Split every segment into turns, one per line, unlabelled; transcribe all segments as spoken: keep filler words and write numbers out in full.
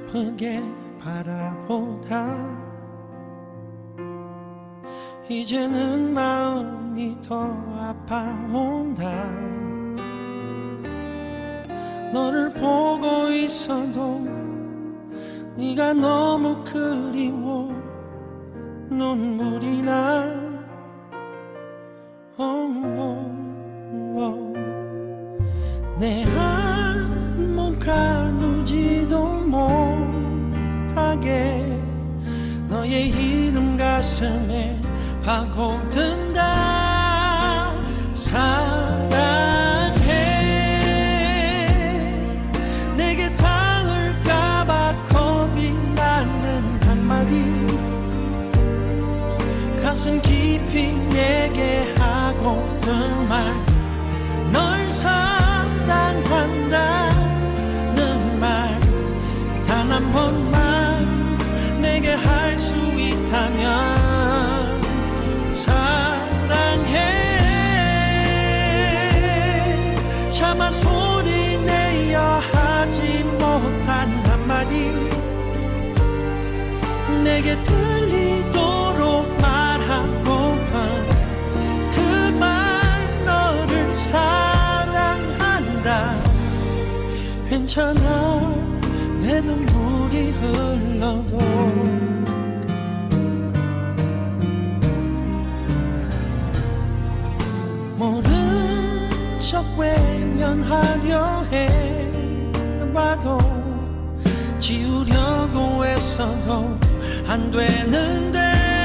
아프게 바라보다 이제는 마음이 더 아파온다. 너를 보고 있어도 네가 너무 그리워 눈물이 나. 내 한 몸 가누지도 못하게 너의 이름 가슴에 파고든다. 사랑해. 내게 닿을까봐 겁이 나는 한마디 가슴 깊이 내게 하고픈 말. 널 사랑한다는 말 단 한 번만 내게 할 수 있다면 사랑해. 차마 소리 내어 하지 못한 한마디 내게 들리도록 말하고픈 그 말. 너를 사랑한다. 괜찮아 내 눈물이 흘러도. 모른 척 외면하려 해봐도 지우려고 애써도 안 되는데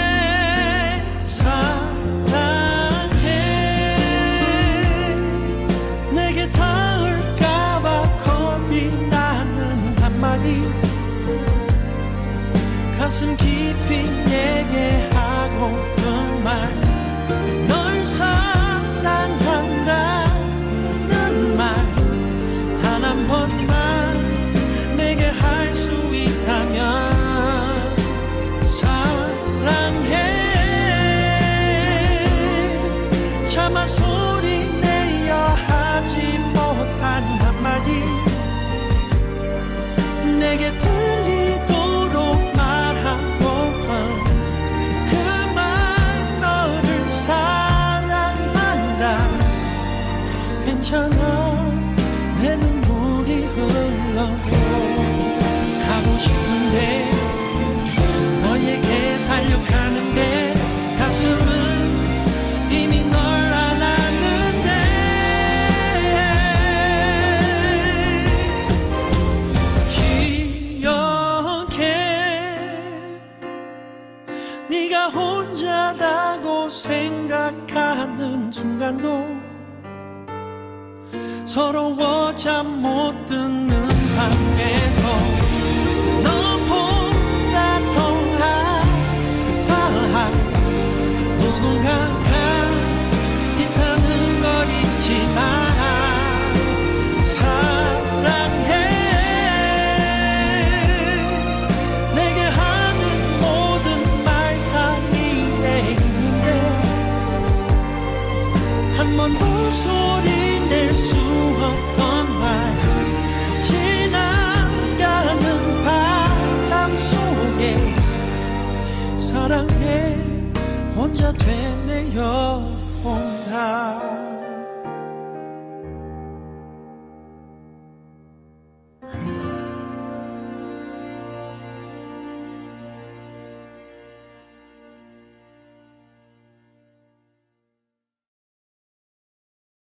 사랑해. 내게 닿을까봐 겁이 나는 한마디 가슴 깊이 내게 하고픈 말. 널 사랑한다는 말 단 한 번만 내게 할 수 있다면 사랑해. 차마 소리 내어 하지 못한 한마디 내게 들리도록 말하고픈 그 말. 너를 사랑한다. 괜찮아 내 눈물이 흘러도. 가고 싶은데 너에게 달려가는데 가슴은 이미 널 안았는데 기억해. 네가 혼자라고 생각하는 순간도 서러워 잠 못 드는 밤에도 너보다 더 아파. 누군가가 있다는 걸 잊지 마. 사랑해. 내게 하는 모든 말 사이에 있는데 한 번도 소리 낼 수 없던 말. 지나가는 바람 속에 사랑해 혼자 되뇌어 온다.